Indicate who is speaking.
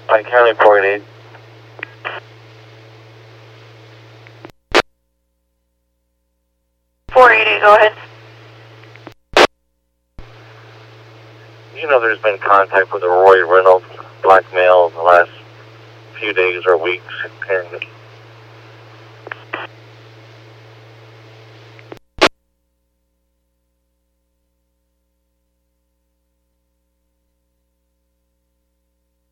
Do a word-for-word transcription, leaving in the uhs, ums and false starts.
Speaker 1: Pike County four eight eight.
Speaker 2: four eight eight, go ahead.
Speaker 1: You know there's been contact with the Roy Reynolds black male the last few days or weeks, and